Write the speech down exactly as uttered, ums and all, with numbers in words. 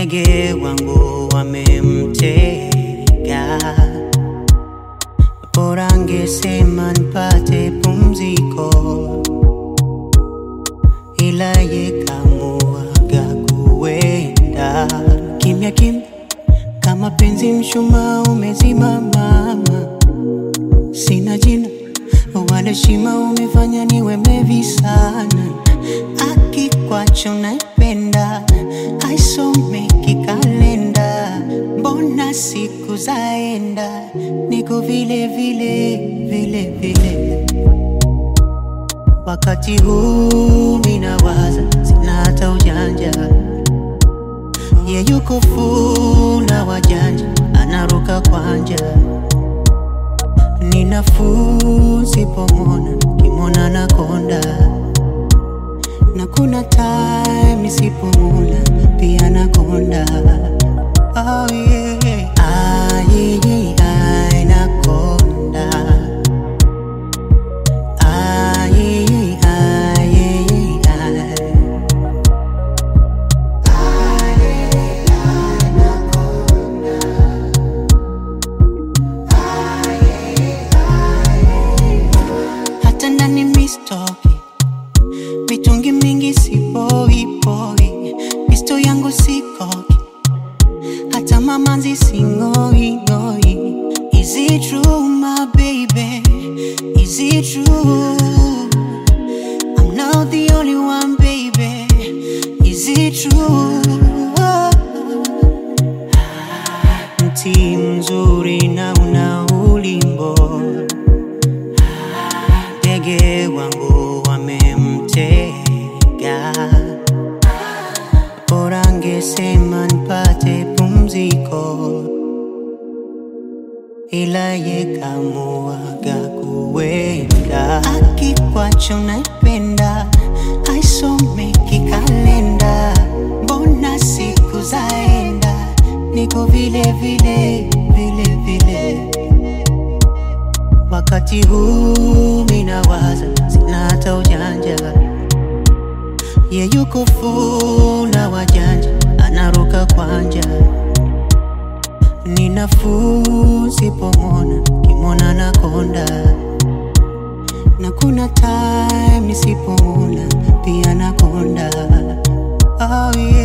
Ndege wangu wamemtega, bora angesema nipate pumziko, ila ye kamuaga kuenda. Kimya kimya kama penzi mshumaa umezima mama, sina jina wala heshima, umefanya niwe mlevi sana. Akikwacho naipenda haisome kikalenda, mbona siku zaenda niko vile vile vile vile. Wakati huu minawaza sina hata ujanja, ye yuko funa wajanja anaruka kwanja. Ninafuu sipomona kimona nakonda, na kuna time nisipomona pia nakonda. Oh yeah, ah yeah, yeah, nakonda. Ah yeah, ah yeah, yeah. Ah yeah, ah nakonda. Ah yeah, ah yeah. Hata ndani mistoki mitungi mingi sipoi poi, pisto yangu sikoki, hata mamanzi singoi ngoi. Is it true my baby? Is it true? I'm not the only one baby. Is it true? Mti mzuri na una ulimbo, ndege wangu wamemtega, bora angesema nipate pumziko, ila ye kamuaga kuenda. Akikwacho naipenda haisome kikalenda, mbona siku zaenda niko vile vile vile vile. Wakati huu minawaza sina hata ujanja, ye yuko funa wajanja anaruka kwanja. Ninafuu sipomona kimona nakonda, na kuna time nisipomona pia nakonda. Oh yeah.